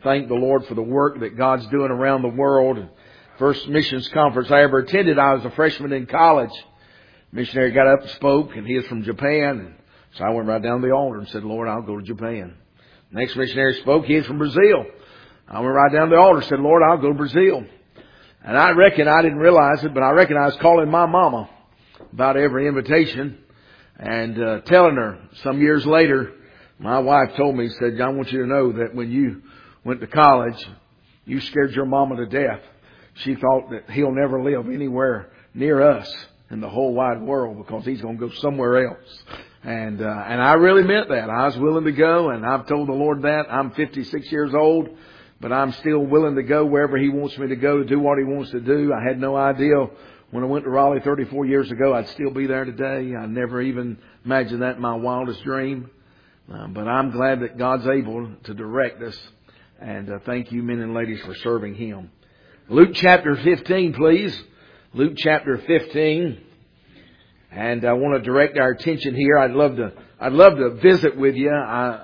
thank the Lord for the work that God's doing around the world. First missions conference I ever attended, I was a freshman in college. Missionary got up and spoke, and he is from Japan. And so I went right down to the altar and said, Lord, I'll go to Japan. Next missionary spoke, he is from Brazil. I went right down to the altar and said, Lord, I'll go to Brazil. And I reckon, I didn't realize it, but I reckon I was calling my mama about every invitation and telling her. Some years later, my wife told me, said, I want you to know that when you went to college, you scared your mama to death. She thought that he'll never live anywhere near us in the whole wide world because he's going to go somewhere else. And I really meant that. I was willing to go, and I've told the Lord that. I'm 56 years old, but I'm still willing to go wherever He wants me to go to do what He wants to do. I had no idea when I went to Raleigh 34 years ago I'd still be there today. I never even imagined that in my wildest dream. But I'm glad that God's able to direct us. And thank you, men and ladies, for serving Him. Luke chapter 15, please. Luke chapter 15. And I want to direct our attention here. I'd love to visit with you.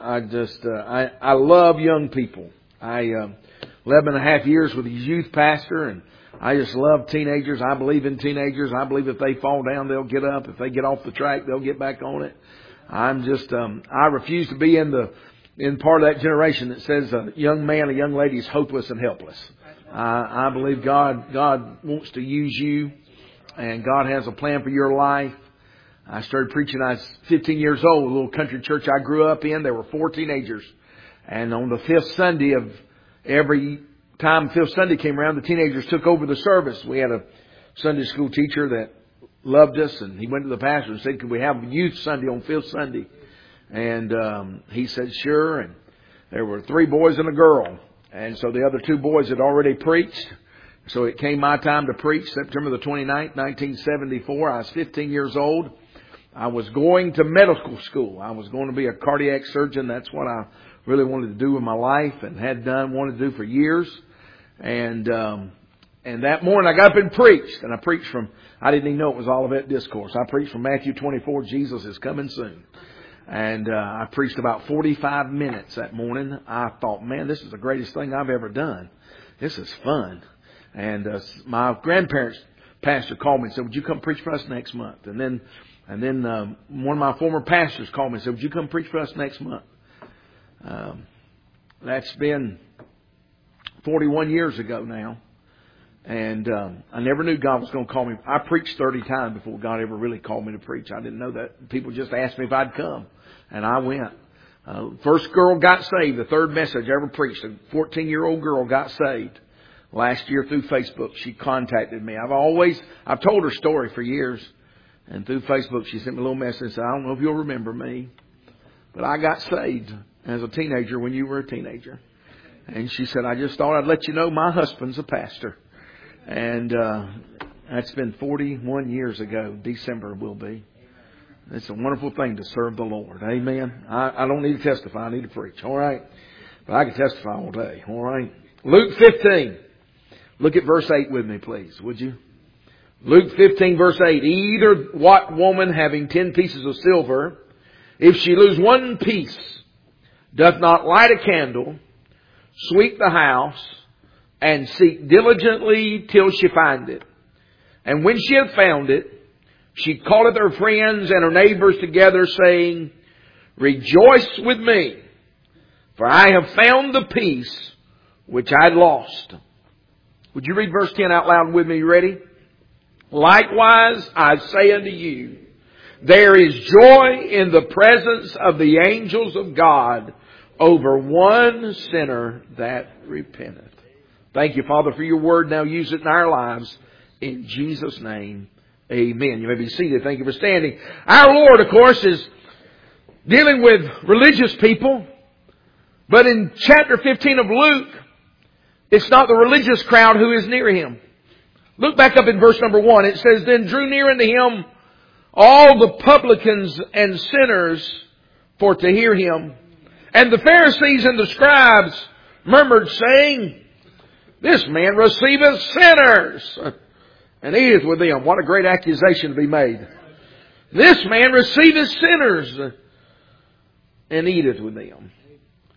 I love young people. 11 and a half years with a youth pastor, and I just love teenagers. I believe in teenagers. I believe if they fall down, they'll get up. If they get off the track, they'll get back on it. I refuse to be in part of that generation that says a young man, a young lady is hopeless and helpless. I believe God wants to use you, and God has a plan for your life. I started preaching, I was 15 years old, a little country church I grew up in. There were 4 teenagers. And on the 5th Sunday of every time 5th Sunday came around, the teenagers took over the service. We had a Sunday school teacher that loved us, and he went to the pastor and said, could we have youth Sunday on 5th Sunday? And he said, sure. And there were 3 boys and a girl. And so the other 2 boys had already preached. So it came my time to preach, September the 29th, 1974. I was 15 years old. I was going to medical school. I was going to be a cardiac surgeon. That's what I really wanted to do with my life and wanted to do for years. And that morning I got up and preached. And I preached from, I didn't even know it was Olivet Discourse. I preached from Matthew 24, Jesus is coming soon. And I preached about 45 minutes that morning. I thought, man, this is the greatest thing I've ever done. This is fun. And my grandparents' pastor called me and said, would you come preach for us next month? And then one of my former pastors called me and said, would you come preach for us next month? That's been 41 years ago now. And I never knew God was going to call me. I preached 30 times before God ever really called me to preach. I didn't know that. People just asked me if I'd come. And I went. First girl got saved. The third message I ever preached. A 14-year-old girl got saved. Last year through Facebook, she contacted me. I've told her story for years. And through Facebook, she sent me a little message and said, I don't know if you'll remember me, but I got saved as a teenager when you were a teenager. And she said, I just thought I'd let you know my husband's a pastor. And that's been 41 years ago. December will be. It's a wonderful thing to serve the Lord. Amen. I don't need to testify. I need to preach. All right. But I can testify all day. All right. Luke 15. Look at verse 8 with me, please. Would you? Luke 15 verse 8, either what woman having 10 pieces of silver, if she lose 1 piece, doth not light a candle, sweep the house, and seek diligently till she find it. And when she hath found it, she calleth her friends and her neighbors together, saying, rejoice with me, for I have found the piece which I had lost. Would you read verse 10 out loud with me? You ready? Likewise, I say unto you, there is joy in the presence of the angels of God over one sinner that repenteth. Thank you, Father, for your word. Now use it in our lives. In Jesus' name, amen. You may be seated. Thank you for standing. Our Lord, of course, is dealing with religious people. But in chapter 15 of Luke, it's not the religious crowd who is near Him. Look back up in verse number 1. It says, then drew near unto Him all the publicans and sinners for to hear Him. And the Pharisees and the scribes murmured, saying, this man receiveth sinners and eateth with them. What a great accusation to be made. This man receiveth sinners and eateth with them.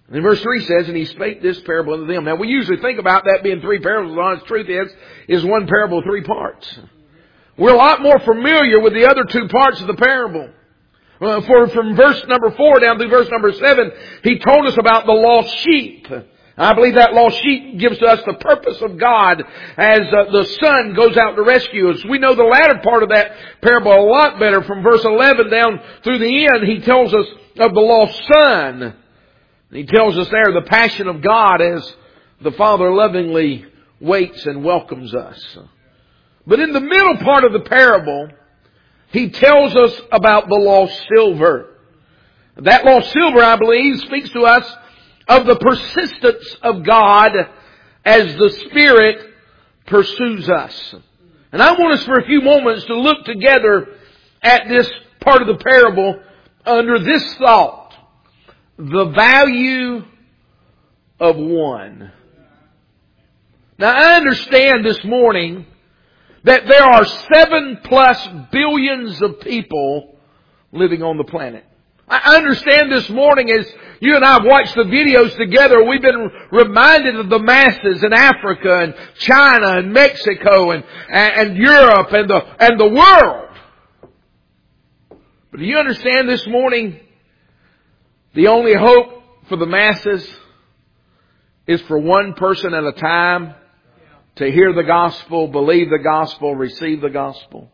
And verse 3 says, and he spake this parable unto them. Now we usually think about that being 3 parables. The honest truth is 1 parable, 3 parts. We're a lot more familiar with the other 2 parts of the parable. From verse number 4 down through verse number 7, he told us about the lost sheep. I believe that lost sheep gives to us the purpose of God as the Son goes out to rescue us. We know the latter part of that parable a lot better. From verse 11 down through the end, he tells us of the lost son. He tells us there the passion of God as the Father lovingly waits and welcomes us. But in the middle part of the parable, he tells us about the lost silver. That lost silver, I believe, speaks to us of the persistence of God as the Spirit pursues us. And I want us for a few moments to look together at this part of the parable under this thought: the value of one. Now I understand this morning that there are 7+ billions of people living on the planet. I understand this morning as you and I have watched the videos together, we've been reminded of the masses in Africa and China and Mexico and Europe and the world. But do you understand this morning the only hope for the masses is for one person at a time to hear the gospel, believe the gospel, receive the gospel?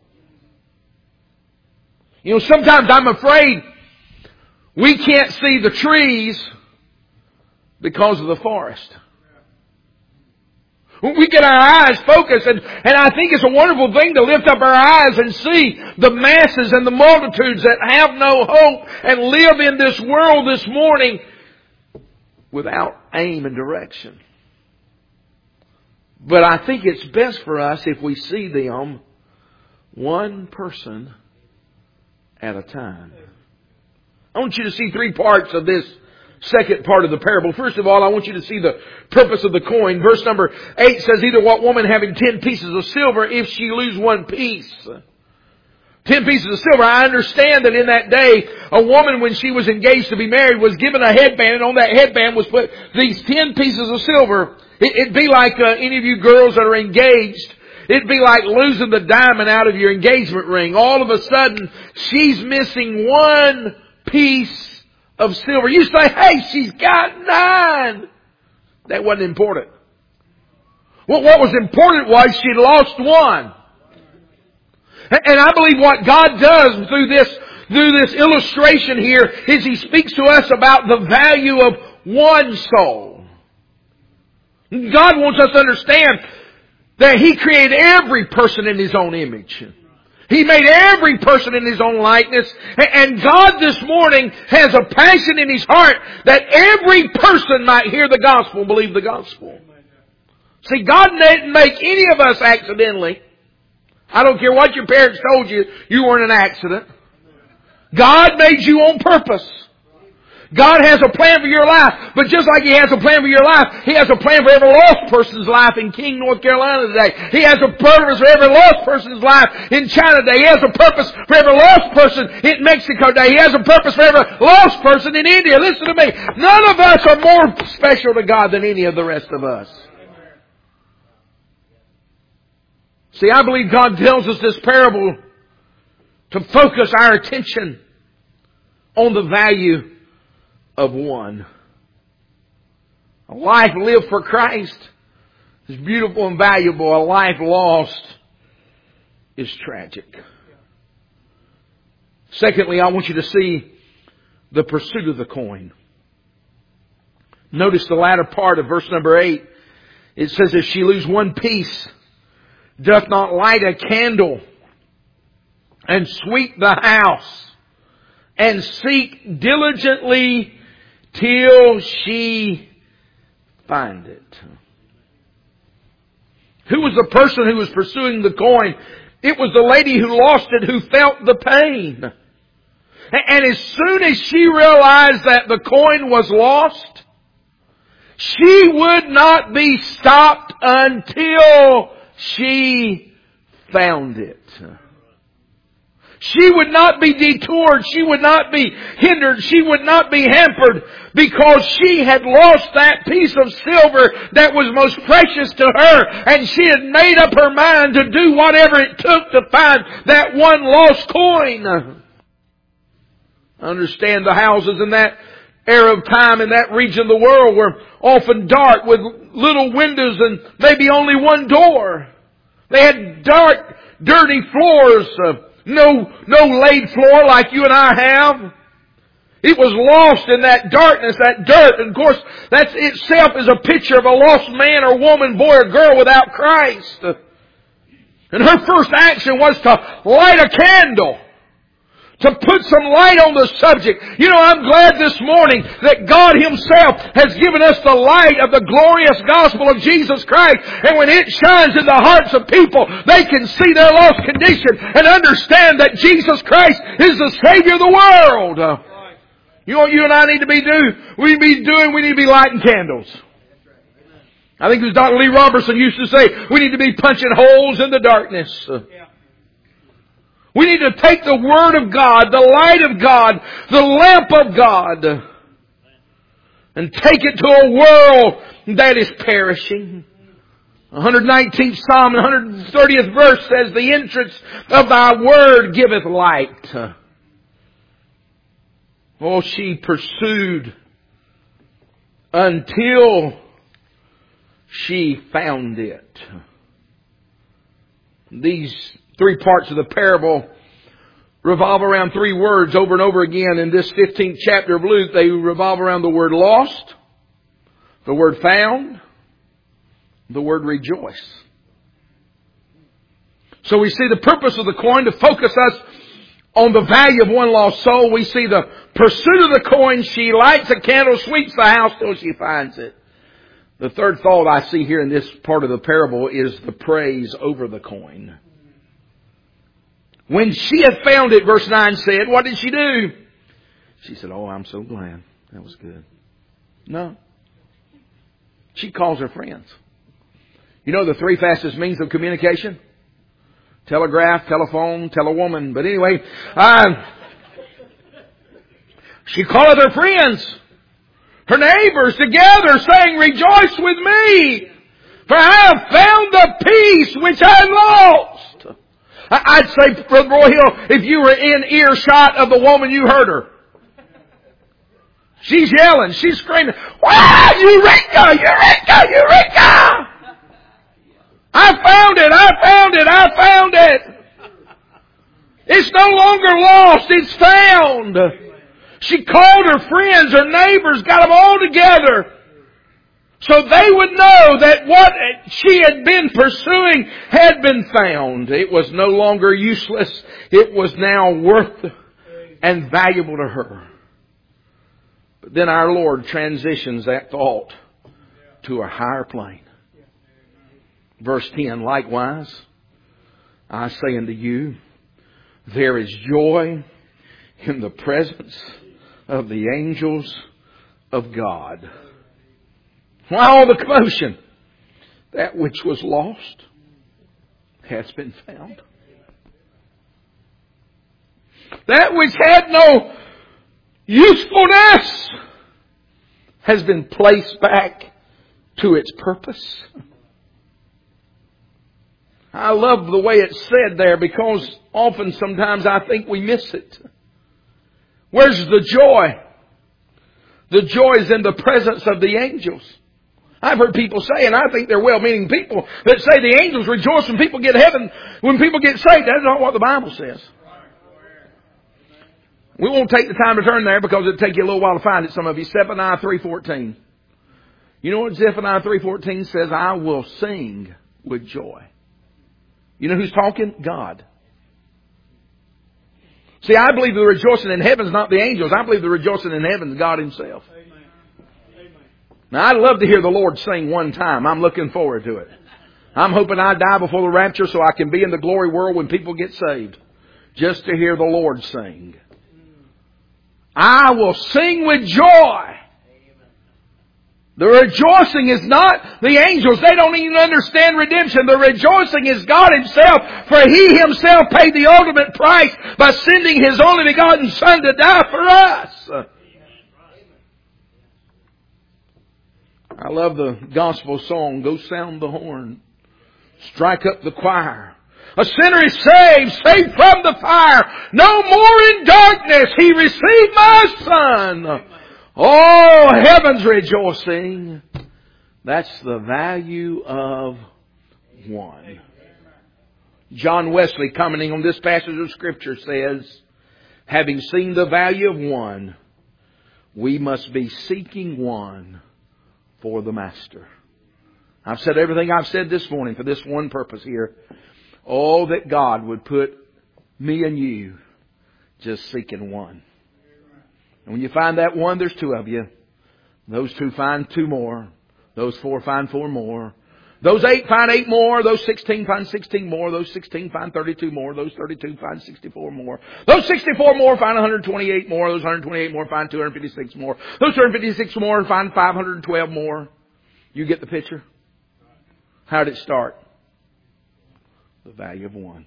You know, sometimes I'm afraid we can't see the trees because of the forest. We get our eyes focused, and I think it's a wonderful thing to lift up our eyes and see the masses and the multitudes that have no hope and live in this world this morning without aim and direction. But I think it's best for us if we see them one person at a time. I want you to see 3 parts of this second part of the parable. First of all, I want you to see the purpose of the coin. Verse number 8 says, either what woman having 10 pieces of silver, if she lose 1 piece. 10 pieces of silver. I understand that in that day, a woman, when she was engaged to be married, was given a headband, and on that headband was put these 10 pieces of silver. It'd be like any of you girls that are engaged. It'd be like losing the diamond out of your engagement ring. All of a sudden, she's missing 1 piece of silver. You say, hey, she's got 9. That wasn't important. Well, what was important was she'd lost 1. And I believe what God does through this illustration here is He speaks to us about the value of one soul. God wants us to understand that He created every person in His own image. He made every person in His own likeness. And God this morning has a passion in His heart that every person might hear the gospel and believe the gospel. See, God didn't make any of us accidentally. I don't care what your parents told you, you weren't an accident. God made you on purpose. God has a plan for your life. But just like He has a plan for your life, He has a plan for every lost person's life in King, North Carolina today. He has a purpose for every lost person's life in China today. He has a purpose for every lost person in Mexico today. He has a purpose for every lost person in India. Listen to me. None of us are more special to God than any of the rest of us. See, I believe God tells us this parable to focus our attention on the value of one. A life lived for Christ is beautiful and valuable. A life lost is tragic. Secondly, I want you to see the pursuit of the coin. Notice the latter part of verse number 8. It says, if she lose 1 piece, doth not light a candle, and sweep the house, and seek diligently till she find it. Who was the person who was pursuing the coin? It was the lady who lost it, who felt the pain. And as soon as she realized that the coin was lost, she would not be stopped until she found it. She would not be detoured. She would not be hindered. She would not be hampered because she had lost that piece of silver that was most precious to her, and she had made up her mind to do whatever it took to find that one lost coin. I understand the houses in that era of time in that region of the world were often dark with little windows and maybe only one door. They had dark, dirty floors, no laid floor like you and I have. It was lost in that darkness, that dirt. And of course, that itself is a picture of a lost man or woman, boy or girl without Christ. And her first action was to light a candle, to put some light on the subject. You know, I'm glad this morning that God Himself has given us the light of the glorious gospel of Jesus Christ. And when it shines in the hearts of people, they can see their lost condition and understand that Jesus Christ is the Savior of the world. You know what you and I need to be doing? We need to be lighting candles. I think it was Dr. Lee Robertson used to say, we need to be punching holes in the darkness. We need to take the Word of God, the light of God, the lamp of God, and take it to a world that is perishing. 119th Psalm, 130th verse says, the entrance of Thy Word giveth light. Oh, she pursued until she found it. These three parts of the parable revolve around three words over and over again. In this 15th chapter of Luke, they revolve around the word lost, the word found, the word rejoice. So we see the purpose of the coin to focus us on the value of one lost soul. We see the pursuit of the coin. She lights a candle, sweeps the house till she finds it. The third thought I see here in this part of the parable is the praise over the coin. When she had found it, verse 9 said, what did she do? She said, oh, I'm so glad. That was good. No. She calls her friends. You know the three fastest means of communication? Telegraph, telephone, telewoman. But anyway, she called her friends, her neighbors together, saying, rejoice with me, for I have found the peace which I lost. I'd say, Brother Broyhill, if you were in earshot of the woman, you heard her. She's yelling, she's screaming, wow, Eureka, Eureka, Eureka! I found it, I found it, I found it! It's no longer lost, it's found. She called her friends, her neighbors, got them all together, so they would know that what she had been pursuing had been found. It was no longer useless. It was now worth and valuable to her. But then our Lord transitions that thought to a higher plane. Verse 10, likewise, I say unto you, there is joy in the presence of the angels of God. Why all the commotion? That which was lost has been found. That which had no usefulness has been placed back to its purpose. I love the way it's said there because often sometimes I think we miss it. Where's the joy? The joy is in the presence of the angels. I've heard people say, and I think they're well-meaning people, that say the angels rejoice when people get heaven, when people get saved. That's not what the Bible says. We won't take the time to turn there because it'll take you a little while to find it, some of you. Zephaniah 3:14. You know what Zephaniah 3:14 says? I will sing with joy. You know who's talking? God. See, I believe the rejoicing in heaven is not the angels. I believe the rejoicing in heaven is God Himself. Now, I'd love to hear the Lord sing one time. I'm looking forward to it. I'm hoping I die before the rapture so I can be in the glory world when people get saved. Just to hear the Lord sing. I will sing with joy. The rejoicing is not the angels. They don't even understand redemption. The rejoicing is God Himself, for He Himself paid the ultimate price by sending His only begotten Son to die for us. I love the gospel song, Go Sound the Horn, Strike Up the Choir. A sinner is saved, saved from the fire. No more in darkness, He received my Son. Oh, heaven's rejoicing. That's the value of one. John Wesley, commenting on this passage of Scripture, says, having seen the value of one, we must be seeking one for the Master. I've said everything I've said this morning for this one purpose here. Oh, that God would put me and you just seeking one. And when you find that one, there's two of you. Those two find two more. Those four find four more. Those 8 find 8 more. Those 16 find 16 more. Those 16 find 32 more. Those 32 find 64 more. Those 64 more find 128 more. Those 128 more find 256 more. Those 256 more find 512 more. You get the picture? How did it start? The value of one.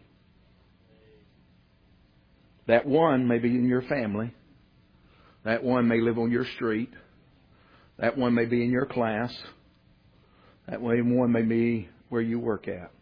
That one may be in your family. That one may live on your street. That one may be in your class. That one may be where you work at.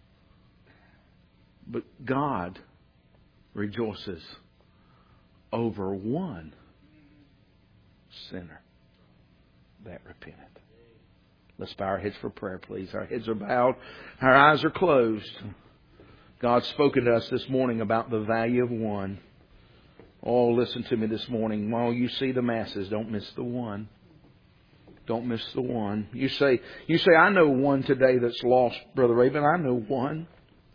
But God rejoices over one sinner that repented. Let's bow our heads for prayer, please. Our heads are bowed. Our eyes are closed. God's spoken to us this morning about the value of one. Oh, listen to me this morning. While you see the masses, don't miss the one. Don't miss the one. You say, I know one today that's lost, Brother Raven. I know one.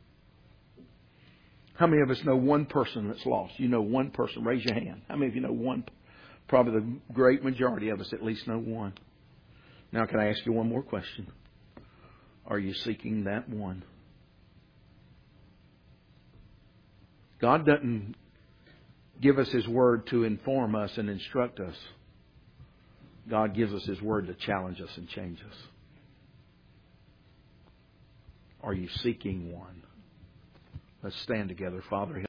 How many of us know one person that's lost? You know one person. Raise your hand. How many of you know one? Probably the great majority of us at least know one. Now, can I ask you one more question? Are you seeking that one? God doesn't give us His Word to inform us and instruct us. God gives us His Word to challenge us and change us. Are you seeking one? Let's stand together, Father.